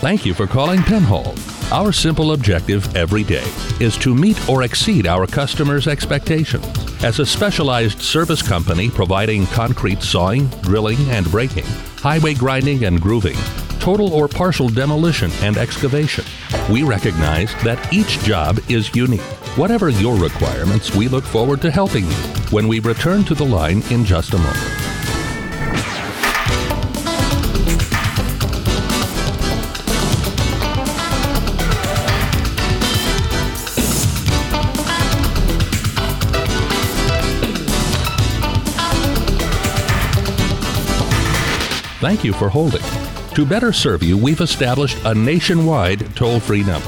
Thank you for calling Penhall. Our simple objective every day is to meet or exceed our customers' expectations. As a specialized service company providing concrete sawing, drilling, and breaking, highway grinding and grooving, total or partial demolition and excavation, we recognize that each job is unique. Whatever your requirements, we look forward to helping you when we return to the line in just a moment. Thank you for holding. To better serve you, we've established a nationwide toll-free number,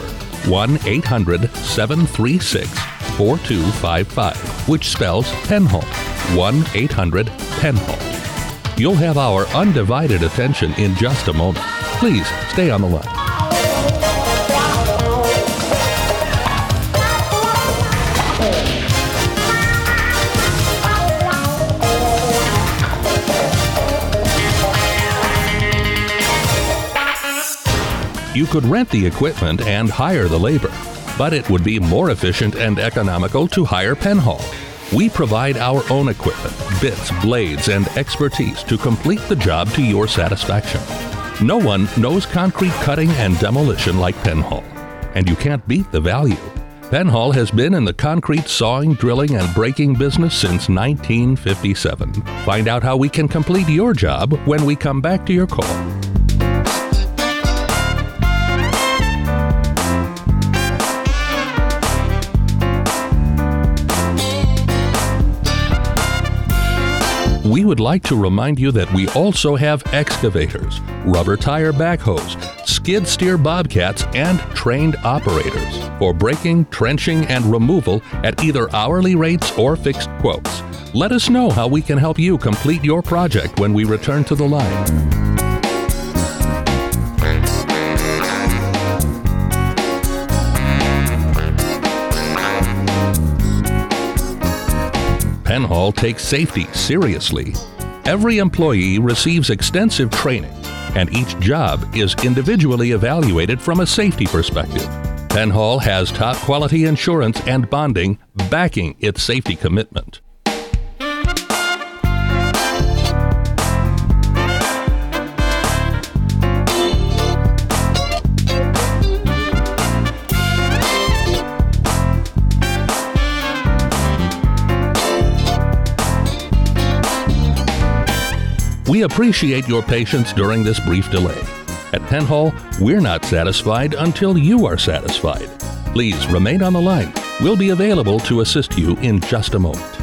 1-800-736-4255, which spells Penhall, 1-800-PENHALL. You'll have our undivided attention in just a moment. Please stay on the line. You could rent the equipment and hire the labor, but it would be more efficient and economical to hire Penhall. We provide our own equipment, bits, blades, and expertise to complete the job to your satisfaction. No one knows concrete cutting and demolition like Penhall, and you can't beat the value. Penhall has been in the concrete sawing, drilling, and breaking business since 1957. Find out how we can complete your job when we come back to your call. We would like to remind you that we also have excavators, rubber tire backhoes, skid steer bobcats, and trained operators for breaking, trenching, and removal at either hourly rates or fixed quotes. Let us know how we can help you complete your project when we return to the line. Penhall takes safety seriously. Every employee receives extensive training, and each job is individually evaluated from a safety perspective. Penhall has top quality insurance and bonding backing its safety commitment. We appreciate your patience during this brief delay. At Penhall, we're not satisfied until you are satisfied. Please remain on the line. We'll be available to assist you in just a moment.